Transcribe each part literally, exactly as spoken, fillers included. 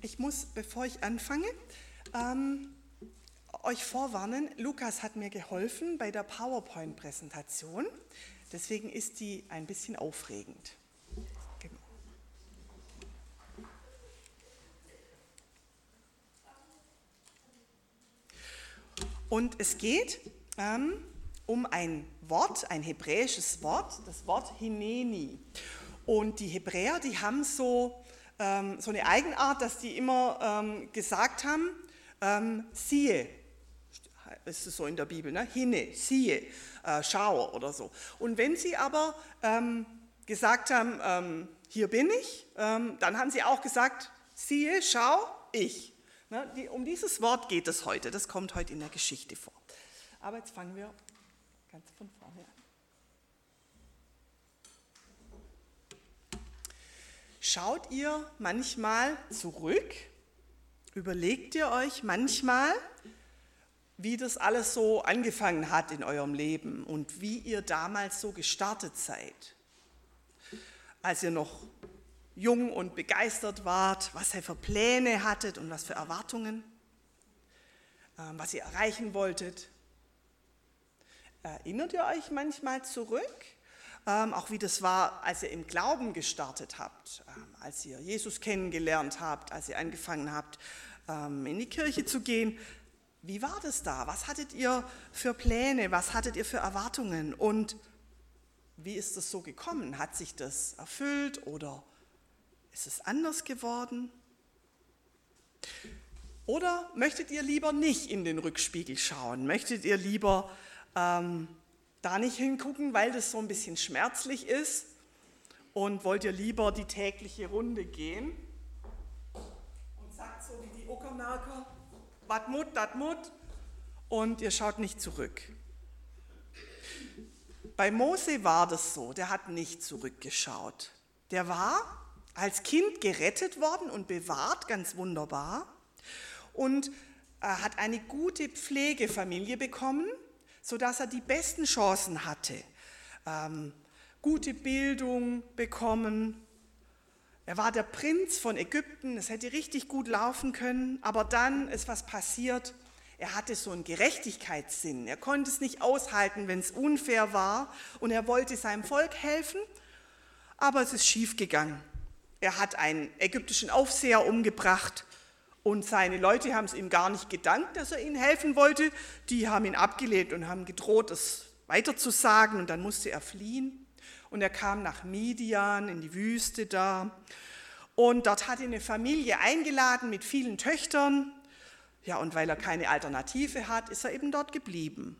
Ich muss, bevor ich anfange, ähm, euch vorwarnen, Lukas hat mir geholfen bei der PowerPoint-Präsentation, deswegen ist die ein bisschen aufregend. Genau. Und es geht ähm, um ein Wort, ein hebräisches Wort, das Wort Hineni. Und die Hebräer, die haben so, ähm, so eine Eigenart, dass die immer ähm, gesagt haben, ähm, siehe, ist es so in der Bibel, ne? Hine, siehe, äh, schau oder so. Und wenn sie aber ähm, gesagt haben, ähm, hier bin ich, ähm, dann haben sie auch gesagt, siehe, schau, ich. Ne? Die, um dieses Wort geht es heute, das kommt heute in der Geschichte vor. Aber jetzt fangen wir ganz von vorne an. Schaut ihr manchmal zurück? Überlegt ihr euch manchmal, wie das alles so angefangen hat in eurem Leben und wie ihr damals so gestartet seid? Als ihr noch jung und begeistert wart, was ihr für Pläne hattet und was für Erwartungen, was ihr erreichen wolltet. Erinnert ihr euch manchmal zurück? Ähm, auch wie das war, als ihr im Glauben gestartet habt, ähm, als ihr Jesus kennengelernt habt, als ihr angefangen habt, ähm, in die Kirche zu gehen. Wie war das da? Was hattet ihr für Pläne? Was hattet ihr für Erwartungen? Und wie ist das so gekommen? Hat sich das erfüllt oder ist es anders geworden? Oder möchtet ihr lieber nicht in den Rückspiegel schauen? Möchtet ihr lieber ähm, da nicht hingucken, weil das so ein bisschen schmerzlich ist? Und wollt ihr lieber die tägliche Runde gehen? Und sagt so wie die Uckermärker, wat mut, dat mut, und ihr schaut nicht zurück. Bei Mose war das so, der hat nicht zurückgeschaut. Der war als Kind gerettet worden und bewahrt, ganz wunderbar, und er hat eine gute Pflegefamilie bekommen, sodass er die besten Chancen hatte, ähm, gute Bildung bekommen. Er war der Prinz von Ägypten, es hätte richtig gut laufen können, aber dann ist was passiert. Er hatte so einen Gerechtigkeitssinn, er konnte es nicht aushalten, wenn es unfair war, und er wollte seinem Volk helfen, aber es ist schief gegangen. Er hat einen ägyptischen Aufseher umgebracht und seine Leute haben es ihm gar nicht gedankt, dass er ihnen helfen wollte. Die haben ihn abgelehnt und haben gedroht, es weiterzusagen, und dann musste er fliehen. Und er kam nach Midian, in die Wüste da, und dort hat ihn eine Familie eingeladen mit vielen Töchtern. Ja, und weil er keine Alternative hat, ist er eben dort geblieben.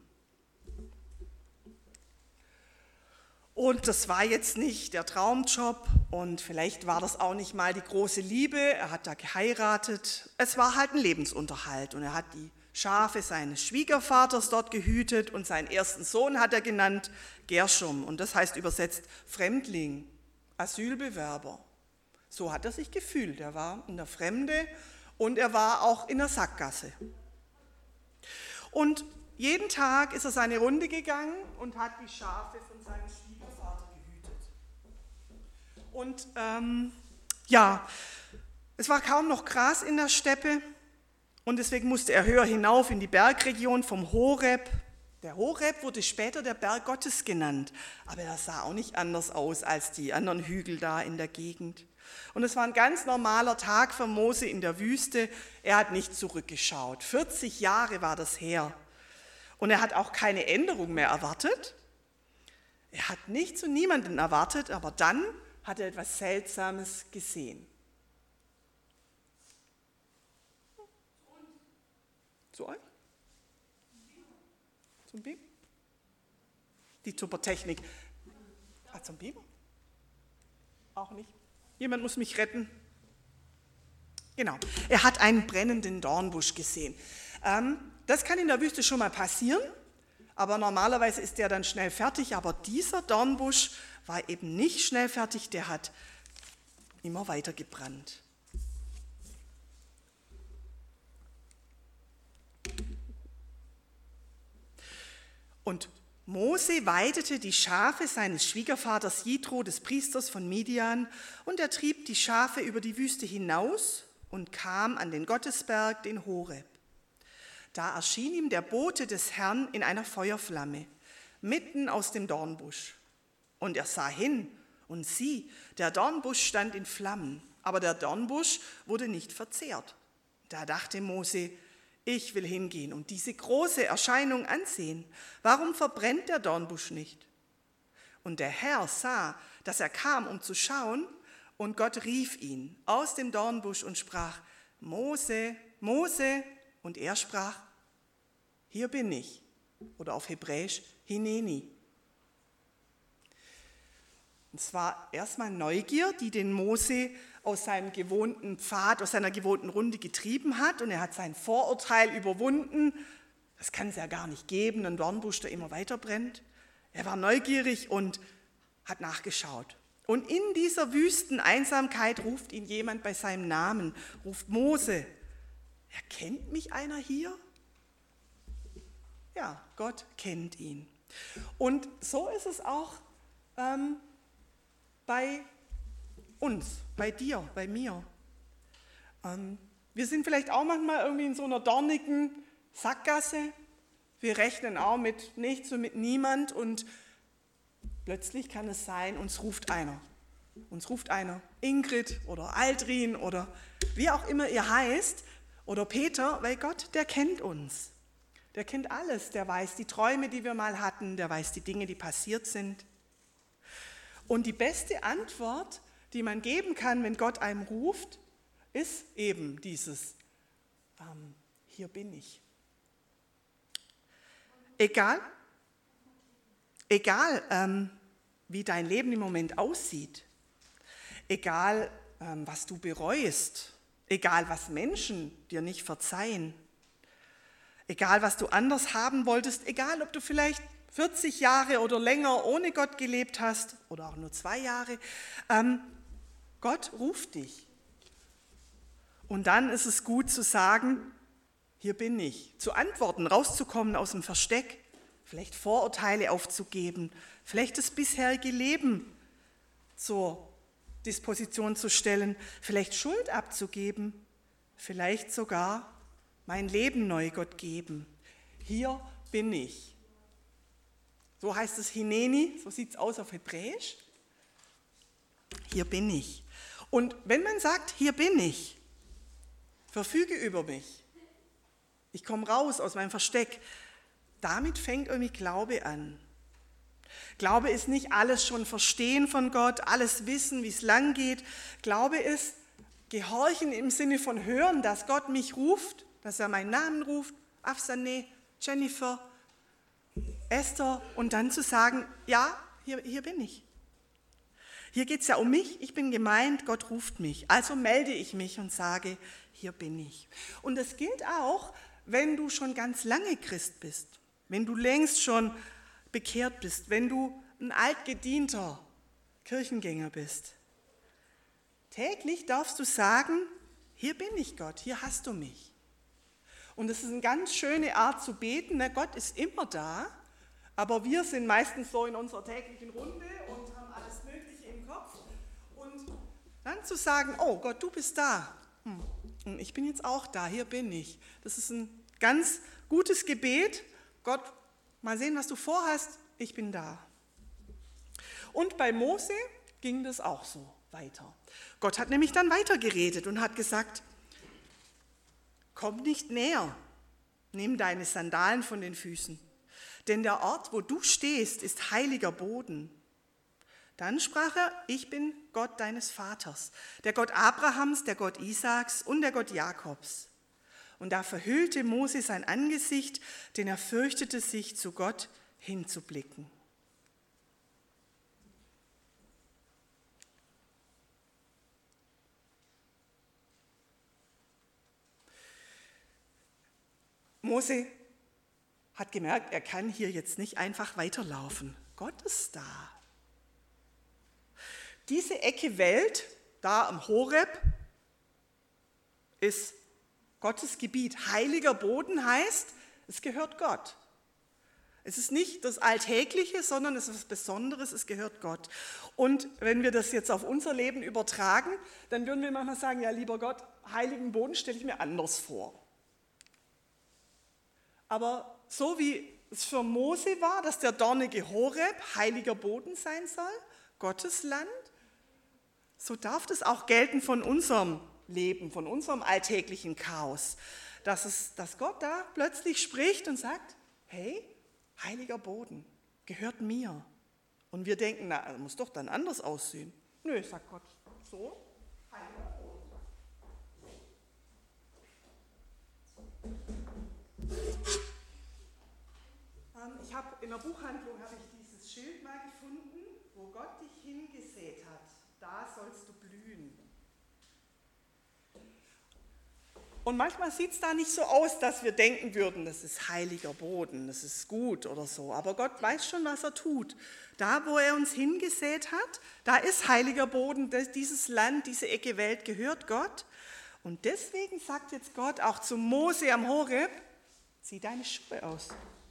Und das war jetzt nicht der Traumjob und vielleicht war das auch nicht mal die große Liebe. Er hat da geheiratet. Es war halt ein Lebensunterhalt und er hat die Schafe seines Schwiegervaters dort gehütet und seinen ersten Sohn hat er genannt Gershom, und das heißt übersetzt Fremdling, Asylbewerber. So hat er sich gefühlt. Er war in der Fremde und er war auch in der Sackgasse. Und jeden Tag ist er seine Runde gegangen und hat die Schafe von seinem Schwiegervater gehütet. Und ähm, ja, es war kaum noch Gras in der Steppe und deswegen musste er höher hinauf in die Bergregion vom Horeb. Der Horeb wurde später der Berg Gottes genannt, aber er sah auch nicht anders aus als die anderen Hügel da in der Gegend. Und es war ein ganz normaler Tag für Mose in der Wüste. Er hat nicht zurückgeschaut. vierzig Jahre war das her. Und er hat auch keine Änderung mehr erwartet. Er hat nichts und niemanden erwartet, aber dann hat er etwas Seltsames gesehen. Zu euch? Zum Biber? Die super Technik. Ah, zum Biber? Auch nicht. Jemand muss mich retten. Genau. Er hat einen brennenden Dornbusch gesehen. Ähm, das kann in der Wüste schon mal passieren, aber normalerweise ist der dann schnell fertig. Aber dieser Dornbusch war eben nicht schnell fertig, der hat immer weiter gebrannt. Und Mose weidete die Schafe seines Schwiegervaters Jitro, des Priesters von Midian, und er trieb die Schafe über die Wüste hinaus und kam an den Gottesberg, den Horeb. Da erschien ihm der Bote des Herrn in einer Feuerflamme, mitten aus dem Dornbusch. Und er sah hin, und sieh, der Dornbusch stand in Flammen, aber der Dornbusch wurde nicht verzehrt. Da dachte Mose, ich will hingehen und diese große Erscheinung ansehen. Warum verbrennt der Dornbusch nicht? Und der Herr sah, dass er kam, um zu schauen, und Gott rief ihn aus dem Dornbusch und sprach, Mose, Mose, und er sprach, hier bin ich, oder auf Hebräisch, Hineni. Und es war erstmal Neugier, die den Mose aus seinem gewohnten Pfad, aus seiner gewohnten Runde getrieben hat, und er hat sein Vorurteil überwunden. Das kann es ja gar nicht geben, ein Dornbusch, der immer weiter brennt. Er war neugierig und hat nachgeschaut. Und in dieser wüsten Einsamkeit ruft ihn jemand bei seinem Namen, ruft Mose. Erkennt mich einer hier? Ja, Gott kennt ihn. Und so ist es auch ähm, bei uns, bei dir, bei mir. Ähm, wir sind vielleicht auch manchmal irgendwie in so einer dornigen Sackgasse. Wir rechnen auch mit nichts und mit niemand und plötzlich kann es sein, uns ruft einer. Uns ruft einer, Ingrid oder Aldrin oder wie auch immer ihr heißt, oder Peter, weil Gott, der kennt uns. Der kennt alles, der weiß die Träume, die wir mal hatten, der weiß die Dinge, die passiert sind. Und die beste Antwort, die man geben kann, wenn Gott einem ruft, ist eben dieses, ähm, hier bin ich. Egal, egal ähm, wie dein Leben im Moment aussieht, egal ähm, was du bereust, egal was Menschen dir nicht verzeihen, egal was du anders haben wolltest, egal ob du vielleicht vierzig Jahre oder länger ohne Gott gelebt hast oder auch nur zwei Jahre, ähm, Gott ruft dich. Und dann ist es gut zu sagen, hier bin ich, zu antworten, rauszukommen aus dem Versteck, vielleicht Vorurteile aufzugeben, vielleicht das bisherige Leben zur Disposition zu stellen, vielleicht Schuld abzugeben, vielleicht sogar mein Leben neu Gott geben. Hier bin ich. So heißt es Hineni, so sieht es aus auf Hebräisch. Hier bin ich. Und wenn man sagt, hier bin ich, verfüge über mich, ich komme raus aus meinem Versteck, damit fängt irgendwie Glaube an. Glaube ist nicht alles schon verstehen von Gott, alles wissen, wie es lang geht. Glaube ist gehorchen im Sinne von hören, dass Gott mich ruft, dass er meinen Namen ruft, Afsane, Jennifer, Esther, und dann zu sagen, ja, hier, hier bin ich. Hier geht es ja um mich, ich bin gemeint, Gott ruft mich. Also melde ich mich und sage, hier bin ich. Und das gilt auch, wenn du schon ganz lange Christ bist, wenn du längst schon bekehrt bist, wenn du ein altgedienter Kirchengänger bist. Täglich darfst du sagen, hier bin ich Gott, hier hast du mich. Und es ist eine ganz schöne Art zu beten, ne? Gott ist immer da, aber wir sind meistens so in unserer täglichen Runde und haben alles Mögliche im Kopf. Und dann zu sagen, oh Gott, du bist da. Hm. Und ich bin jetzt auch da, hier bin ich. Das ist ein ganz gutes Gebet. Gott, mal sehen, was du vorhast, ich bin da. Und bei Mose ging das auch so weiter. Gott hat nämlich dann weitergeredet und hat gesagt, komm nicht näher, nimm deine Sandalen von den Füßen, denn der Ort, wo du stehst, ist heiliger Boden. Dann sprach er, ich bin Gott deines Vaters, der Gott Abrahams, der Gott Isaaks und der Gott Jakobs. Und da verhüllte Mose sein Angesicht, denn er fürchtete sich, zu Gott hinzublicken. Mose hat gemerkt, er kann hier jetzt nicht einfach weiterlaufen. Gott ist da. Diese Ecke Welt, da am Horeb, ist Gottes Gebiet. Heiliger Boden heißt, es gehört Gott. Es ist nicht das Alltägliche, sondern es ist was Besonderes, es gehört Gott. Und wenn wir das jetzt auf unser Leben übertragen, dann würden wir manchmal sagen, ja lieber Gott, heiligen Boden stelle ich mir anders vor. Aber so wie es für Mose war, dass der dornige Horeb heiliger Boden sein soll, Gottes Land, so darf das auch gelten von unserem Leben, von unserem alltäglichen Chaos. Dass, es, dass Gott da plötzlich spricht und sagt, hey, heiliger Boden gehört mir. Und wir denken, na, das muss doch dann anders aussehen. Nö, sagt Gott, so, heiliger Boden. Ähm, ich habe in der Buchhandlung habe ich dieses Schild mal gefunden, wo Gott dich hingesät hat, da sollst du blühen. Und manchmal sieht es da nicht so aus, dass wir denken würden, das ist heiliger Boden, das ist gut oder so. Aber Gott weiß schon, was er tut. Da, wo er uns hingesät hat, da ist heiliger Boden, dieses Land, diese Ecke Welt gehört Gott. Und deswegen sagt jetzt Gott auch zu Mose am Horeb, zieh deine Schuhe aus.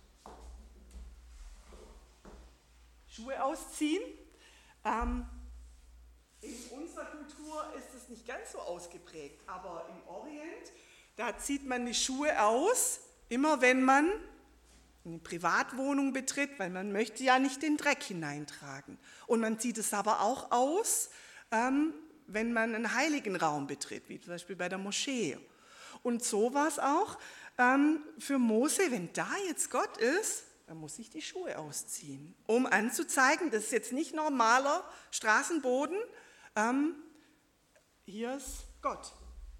Schuhe ausziehen. Ähm, in unserer Kultur ist es nicht ganz so ausgeprägt, aber im Orient, da zieht man die Schuhe aus, immer wenn man eine Privatwohnung betritt, weil man möchte ja nicht den Dreck hineintragen. Und man zieht es aber auch aus, ähm, wenn man einen heiligen Raum betritt, wie zum Beispiel bei der Moschee. Und so war es auch ähm, für Mose, wenn da jetzt Gott ist, dann muss ich die Schuhe ausziehen, um anzuzeigen, das ist jetzt nicht normaler Straßenboden, ähm, hier ist Gott.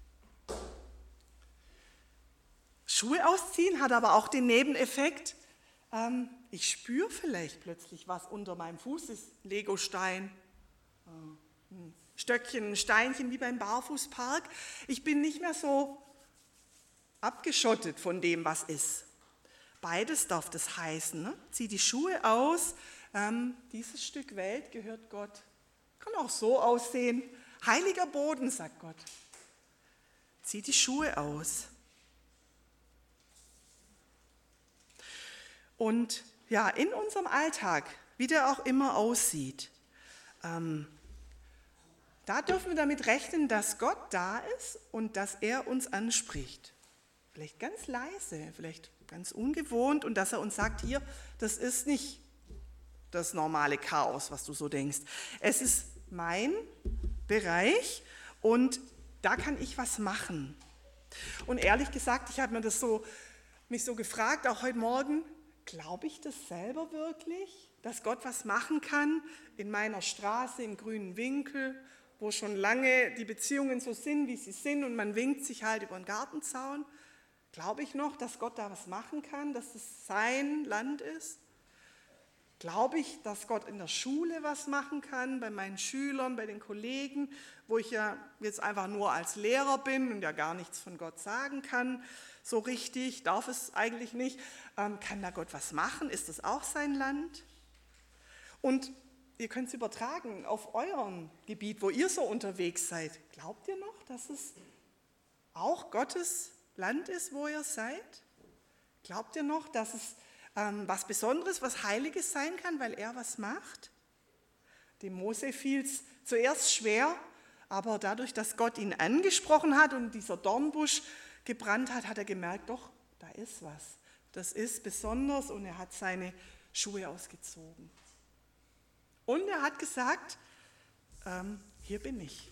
Schuhe ausziehen hat aber auch den Nebeneffekt, ähm, ich spüre vielleicht plötzlich, was unter meinem Fuß ist, Legostein, äh, ein Stöckchen, ein Steinchen wie beim Barfußpark. Ich bin nicht mehr so abgeschottet von dem, was ist. Beides darf das heißen. Ne? Zieh die Schuhe aus, ähm, dieses Stück Welt gehört Gott. Kann auch so aussehen. Heiliger Boden, sagt Gott. Zieh die Schuhe aus. Und ja, in unserem Alltag, wie der auch immer aussieht, ähm, da dürfen wir damit rechnen, dass Gott da ist und dass er uns anspricht. Vielleicht ganz leise, vielleicht ganz ungewohnt und dass er uns sagt, hier, das ist nicht das normale Chaos, was du so denkst. Es ist mein Bereich und da kann ich was machen. Und ehrlich gesagt, ich habe mir das so, mich so gefragt, auch heute Morgen, glaube ich das selber wirklich, dass Gott was machen kann in meiner Straße, im grünen Winkel, wo schon lange die Beziehungen so sind, wie sie sind und man winkt sich halt über den Gartenzaun? Glaube ich noch, dass Gott da was machen kann, dass es sein Land ist? Glaube ich, dass Gott in der Schule was machen kann, bei meinen Schülern, bei den Kollegen, wo ich ja jetzt einfach nur als Lehrer bin und ja gar nichts von Gott sagen kann, so richtig, darf es eigentlich nicht. Ähm, kann da Gott was machen? Ist das auch sein Land? Und ihr könnt es übertragen auf eurem Gebiet, wo ihr so unterwegs seid. Glaubt ihr noch, dass es auch Gottes Land ist, wo ihr seid? Glaubt ihr noch, dass es ähm, was Besonderes, was Heiliges sein kann, weil er was macht? Dem Mose fiel es zuerst schwer, aber dadurch, dass Gott ihn angesprochen hat und dieser Dornbusch gebrannt hat, hat er gemerkt, doch, da ist was. Das ist besonders und er hat seine Schuhe ausgezogen. Und er hat gesagt, ähm, hier bin ich.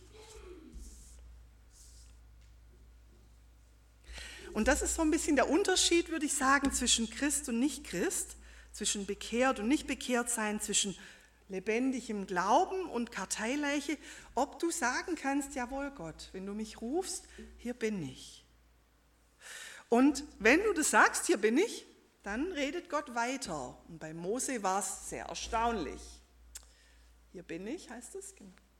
Und das ist so ein bisschen der Unterschied, würde ich sagen, zwischen Christ und Nicht-Christ, zwischen bekehrt und nicht bekehrt sein, zwischen lebendigem Glauben und Karteileiche, ob du sagen kannst, jawohl Gott, wenn du mich rufst, hier bin ich. Und wenn du das sagst, hier bin ich, dann redet Gott weiter. Und bei Mose war es sehr erstaunlich. Hier bin ich, heißt es.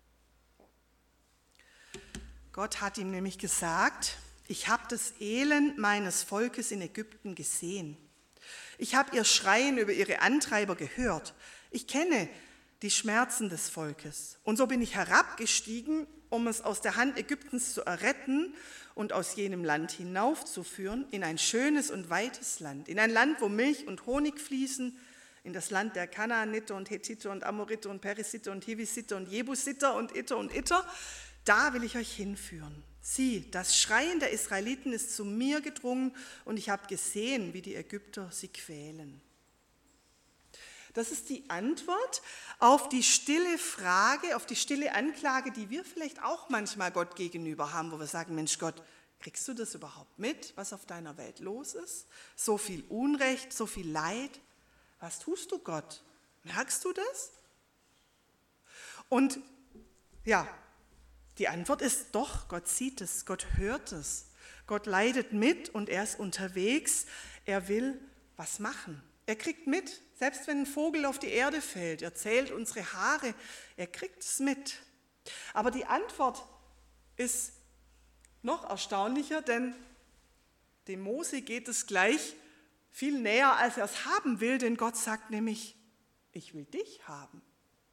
Gott hat ihm nämlich gesagt, ich habe das Elend meines Volkes in Ägypten gesehen. Ich habe ihr Schreien über ihre Antreiber gehört. Ich kenne die Schmerzen des Volkes. Und so bin ich herabgestiegen um es aus der Hand Ägyptens zu erretten und aus jenem Land hinaufzuführen in ein schönes und weites Land, in ein Land, wo Milch und Honig fließen, in das Land der Kanaaniter und Hethiter und Amoriter und Perisiter und Hivisiter und Jebusiter und Iter und Iter. Da will ich euch hinführen. Sieh, das Schreien der Israeliten ist zu mir gedrungen und ich habe gesehen, wie die Ägypter sie quälen. Das ist die Antwort auf die stille Frage, auf die stille Anklage, die wir vielleicht auch manchmal Gott gegenüber haben, wo wir sagen, Mensch Gott, kriegst du das überhaupt mit, was auf deiner Welt los ist? So viel Unrecht, so viel Leid. Was tust du, Gott? Merkst du das? Und ja, die Antwort ist doch, Gott sieht es, Gott hört es. Gott leidet mit und er ist unterwegs. Er will was machen. Er kriegt mit, selbst wenn ein Vogel auf die Erde fällt, er zählt unsere Haare, er kriegt es mit. Aber die Antwort ist noch erstaunlicher, denn dem Mose geht es gleich viel näher, als er es haben will, denn Gott sagt nämlich, ich will dich haben.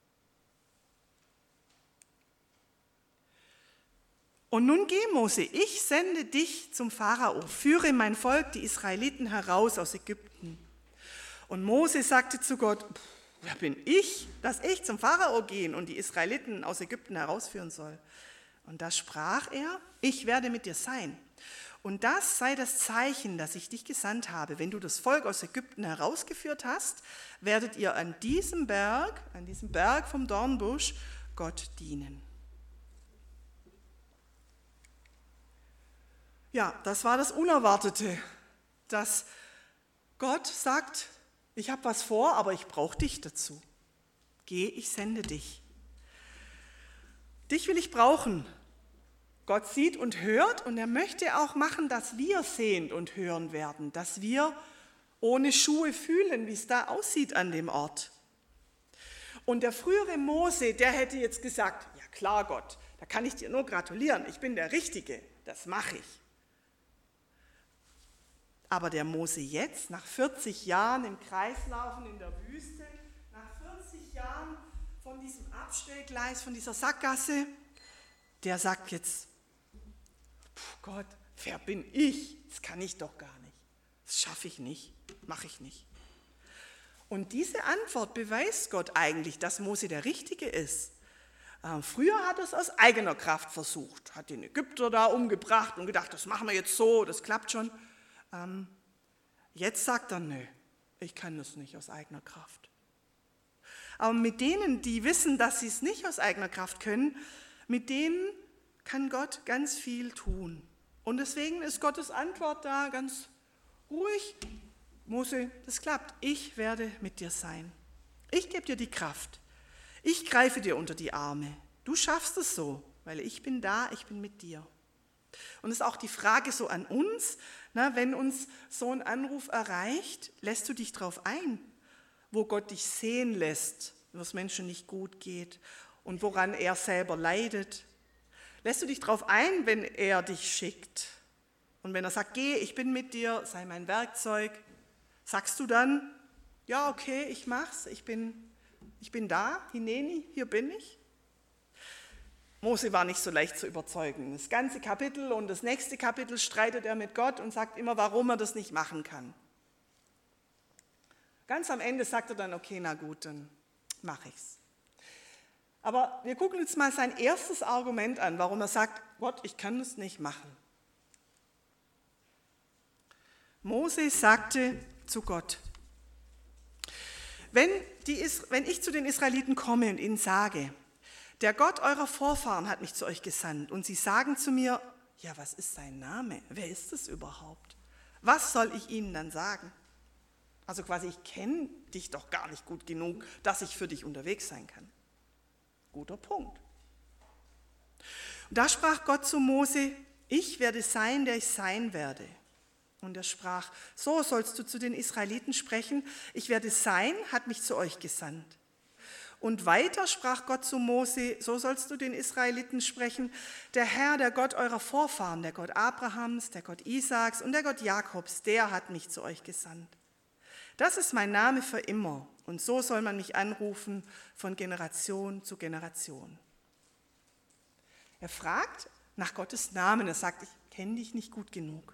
Und nun geh, Mose, ich sende dich zum Pharao, führe mein Volk, die Israeliten, heraus aus Ägypten. Und Mose sagte zu Gott, wer bin ich, dass ich zum Pharao gehen und die Israeliten aus Ägypten herausführen soll? Und da sprach er, ich werde mit dir sein. Und das sei das Zeichen, dass ich dich gesandt habe. Wenn du das Volk aus Ägypten herausgeführt hast, werdet ihr an diesem Berg, an diesem Berg vom Dornbusch, Gott dienen. Ja, das war das Unerwartete, dass Gott sagt, ich habe was vor, aber ich brauche dich dazu. Geh, ich sende dich. Dich will ich brauchen. Gott sieht und hört und er möchte auch machen, dass wir sehend und hören werden, dass wir ohne Schuhe fühlen, wie es da aussieht an dem Ort. Und der frühere Mose, der hätte jetzt gesagt, ja klar Gott, da kann ich dir nur gratulieren, ich bin der Richtige, das mache ich. Aber der Mose jetzt, nach vierzig Jahren im Kreislaufen in der Wüste, nach vierzig Jahren von diesem Abstellgleis, von dieser Sackgasse, der sagt jetzt, Gott, wer bin ich? Das kann ich doch gar nicht. Das schaffe ich nicht, mache ich nicht. Und diese Antwort beweist Gott eigentlich, dass Mose der Richtige ist. Ähm, früher hat er es aus eigener Kraft versucht, hat den Ägypter da umgebracht und gedacht, das machen wir jetzt so, das klappt schon. Ähm, jetzt sagt er, nö, ich kann das nicht aus eigener Kraft. Aber mit denen, die wissen, dass sie es nicht aus eigener Kraft können, mit denen kann Gott ganz viel tun. Und deswegen ist Gottes Antwort da ganz ruhig. Mose, das klappt. Ich werde mit dir sein. Ich gebe dir die Kraft. Ich greife dir unter die Arme. Du schaffst es so, weil ich bin da, ich bin mit dir. Und es ist auch die Frage so an uns, na, wenn uns so ein Anruf erreicht, lässt du dich darauf ein, wo Gott dich sehen lässt, wo es Menschen nicht gut geht und woran er selber leidet. Lässt du dich darauf ein, wenn er dich schickt? Und wenn er sagt, geh, ich bin mit dir, sei mein Werkzeug, sagst du dann, ja okay, ich mach's, ich bin, ich bin da, Hineni, hier bin ich? Mose war nicht so leicht zu überzeugen. Das ganze Kapitel und das nächste Kapitel streitet er mit Gott und sagt immer, warum er das nicht machen kann. Ganz am Ende sagt er dann, okay, na gut, dann mache ich's. Aber wir gucken uns mal sein erstes Argument an, warum er sagt, Gott, ich kann das nicht machen. Mose sagte zu Gott, wenn, die, wenn ich zu den Israeliten komme und ihnen sage, der Gott eurer Vorfahren hat mich zu euch gesandt und sie sagen zu mir, ja, was ist sein Name? Wer ist es überhaupt? Was soll ich ihnen dann sagen? Also quasi, ich kenne dich doch gar nicht gut genug, dass ich für dich unterwegs sein kann. Guter Punkt. Und da sprach Gott zu Mose, ich werde sein, der ich sein werde. Und er sprach, so sollst du zu den Israeliten sprechen, ich werde sein, hat mich zu euch gesandt. Und weiter sprach Gott zu Mose, so sollst du den Israeliten sprechen, der Herr, der Gott eurer Vorfahren, der Gott Abrahams, der Gott Isaaks und der Gott Jakobs, der hat mich zu euch gesandt. Das ist mein Name für immer und so soll man mich anrufen von Generation zu Generation. Er fragt nach Gottes Namen. Er sagt, ich kenne dich nicht gut genug.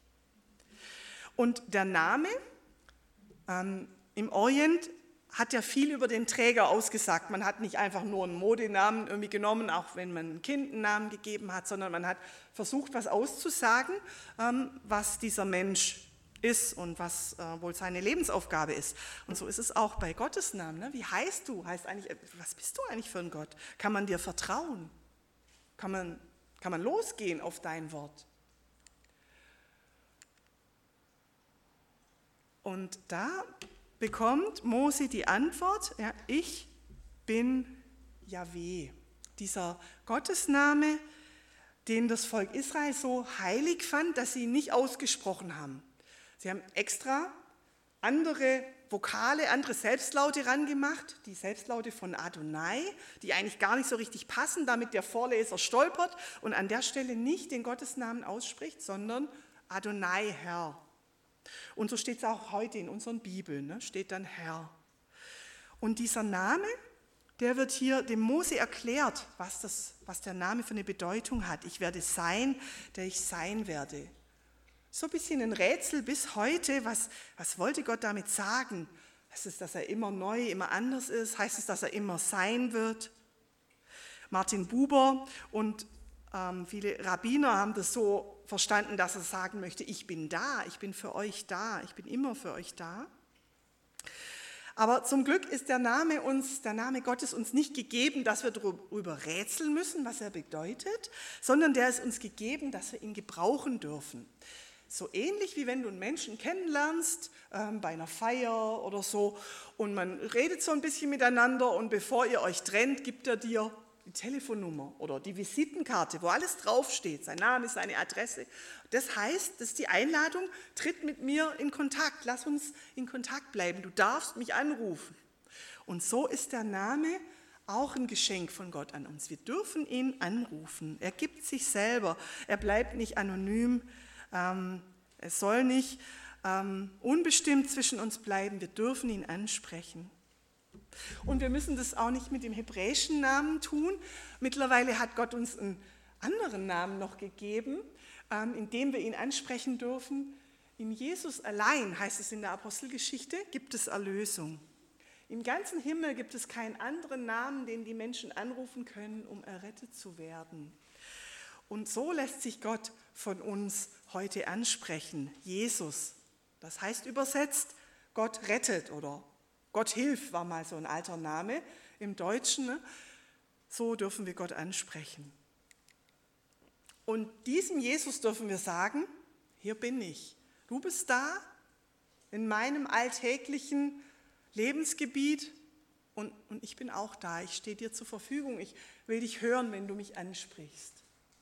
Und der Name ähm, im Orient hat ja viel über den Träger ausgesagt. Man hat nicht einfach nur einen Modenamen irgendwie genommen, auch wenn man einem Kind einen Namen gegeben hat, sondern man hat versucht, was auszusagen, ähm, was dieser Mensch ist und was äh, wohl seine Lebensaufgabe ist. Und so ist es auch bei Gottes Namen. Ne? Wie heißt du? Heißt eigentlich, was bist du eigentlich für ein Gott? Kann man dir vertrauen? Kann man, kann man losgehen auf dein Wort? Und da bekommt Mose die Antwort, ja, ich bin Jahwe. Dieser Gottesname, den das Volk Israel so heilig fand, dass sie ihn nicht ausgesprochen haben. Sie haben extra andere Vokale, andere Selbstlaute rangemacht, die Selbstlaute von Adonai, die eigentlich gar nicht so richtig passen, damit der Vorleser stolpert und an der Stelle nicht den Gottesnamen ausspricht, sondern Adonai, Herr. Und so steht es auch heute in unseren Bibeln, ne? Steht dann Herr. Und dieser Name, der wird hier dem Mose erklärt, was, das, was der Name für eine Bedeutung hat. Ich werde sein, der ich sein werde. So ein bisschen ein Rätsel bis heute, was, was wollte Gott damit sagen? Heißt es, dass er immer neu, immer anders ist? Heißt es, dass er immer sein wird? Martin Buber und ähm, viele Rabbiner haben das so verstanden, dass er sagen möchte, ich bin da, ich bin für euch da, ich bin immer für euch da. Aber zum Glück ist der Name uns, der Name Gottes uns nicht gegeben, dass wir darüber rätseln müssen, was er bedeutet, sondern der ist uns gegeben, dass wir ihn gebrauchen dürfen. So ähnlich wie wenn du einen Menschen kennenlernst, ähm, bei einer Feier oder so, und man redet so ein bisschen miteinander und bevor ihr euch trennt, gibt er dir die Telefonnummer oder die Visitenkarte, wo alles draufsteht, sein Name, seine Adresse. Das heißt, das ist die Einladung, tritt mit mir in Kontakt, lass uns in Kontakt bleiben, du darfst mich anrufen. Und so ist der Name auch ein Geschenk von Gott an uns. Wir dürfen ihn anrufen, er gibt sich selber, er bleibt nicht anonym, ähm, es soll nicht ähm, unbestimmt zwischen uns bleiben, wir dürfen ihn ansprechen. Und wir müssen das auch nicht mit dem hebräischen Namen tun. Mittlerweile hat Gott uns einen anderen Namen noch gegeben, ähm, in dem wir ihn ansprechen dürfen. In Jesus allein, heißt es in der Apostelgeschichte, gibt es Erlösung. Im ganzen Himmel gibt es keinen anderen Namen, den die Menschen anrufen können, um errettet zu werden. Und so lässt sich Gott von uns heute ansprechen. Jesus, das heißt übersetzt, Gott rettet oder Gott hilft, war mal so ein alter Name im Deutschen. Ne? So dürfen wir Gott ansprechen. Und diesem Jesus dürfen wir sagen, hier bin ich. Du bist da in meinem alltäglichen Lebensgebiet und, und ich bin auch da. Ich stehe dir zur Verfügung. Ich will dich hören, wenn du mich ansprichst.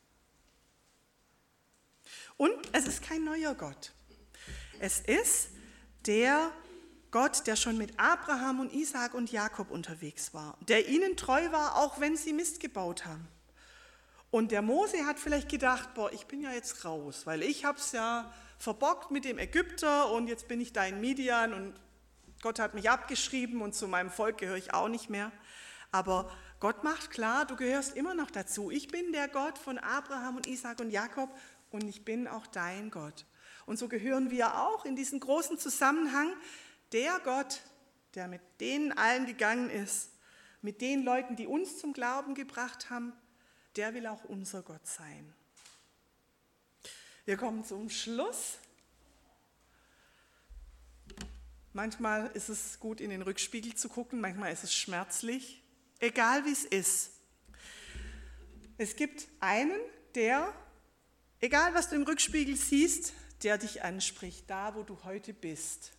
Und es ist kein neuer Gott. Es ist der Gott, der schon mit Abraham und Isaak und Jakob unterwegs war, der ihnen treu war, auch wenn sie Mist gebaut haben. Und der Mose hat vielleicht gedacht, boah, ich bin ja jetzt raus, weil ich habe es ja verbockt mit dem Ägypter und jetzt bin ich da in Midian und Gott hat mich abgeschrieben und zu meinem Volk gehöre ich auch nicht mehr. Aber Gott macht klar, du gehörst immer noch dazu. Ich bin der Gott von Abraham und Isaak und Jakob und ich bin auch dein Gott. Und so gehören wir auch in diesen großen Zusammenhang. Der Gott, der mit denen allen gegangen ist, mit den Leuten, die uns zum Glauben gebracht haben, der will auch unser Gott sein. Wir kommen zum Schluss. Manchmal ist es gut, in den Rückspiegel zu gucken, manchmal ist es schmerzlich, egal wie es ist. Es gibt einen, der, egal was du im Rückspiegel siehst, der dich anspricht, da wo du heute bist.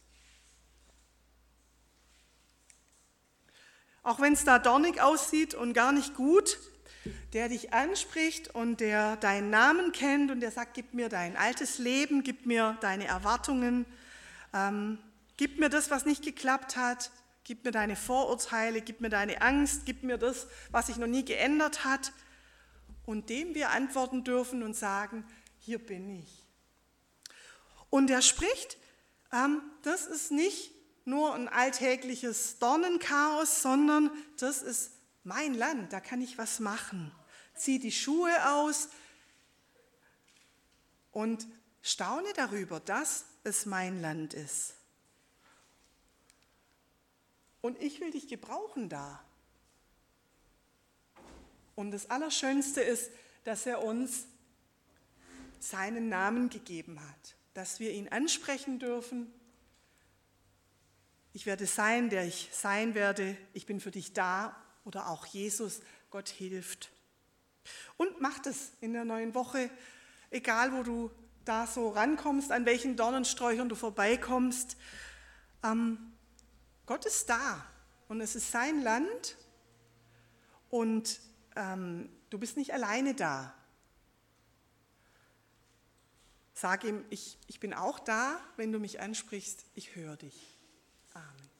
Auch wenn es da dornig aussieht und gar nicht gut, der dich anspricht und der deinen Namen kennt und der sagt, gib mir dein altes Leben, gib mir deine Erwartungen, ähm, gib mir das, was nicht geklappt hat, gib mir deine Vorurteile, gib mir deine Angst, gib mir das, was sich noch nie geändert hat und dem wir antworten dürfen und sagen, hier bin ich. Und er spricht, ähm, das ist nicht nur ein alltägliches Dornenchaos, sondern das ist mein Land, da kann ich was machen. zieh die Schuhe aus und staune darüber, dass es mein Land ist. Und ich will dich gebrauchen da. Und das Allerschönste ist, dass er uns seinen Namen gegeben hat, dass wir ihn ansprechen dürfen. Ich werde sein, der ich sein werde. Ich bin für dich da. Oder auch Jesus, Gott hilft. Und mach das in der neuen Woche, egal wo du da so rankommst, an welchen Dornensträuchern du vorbeikommst. Ähm, Gott ist da und es ist sein Land und ähm, du bist nicht alleine da. Sag ihm, ich, ich bin auch da, wenn du mich ansprichst, ich höre dich. Amen.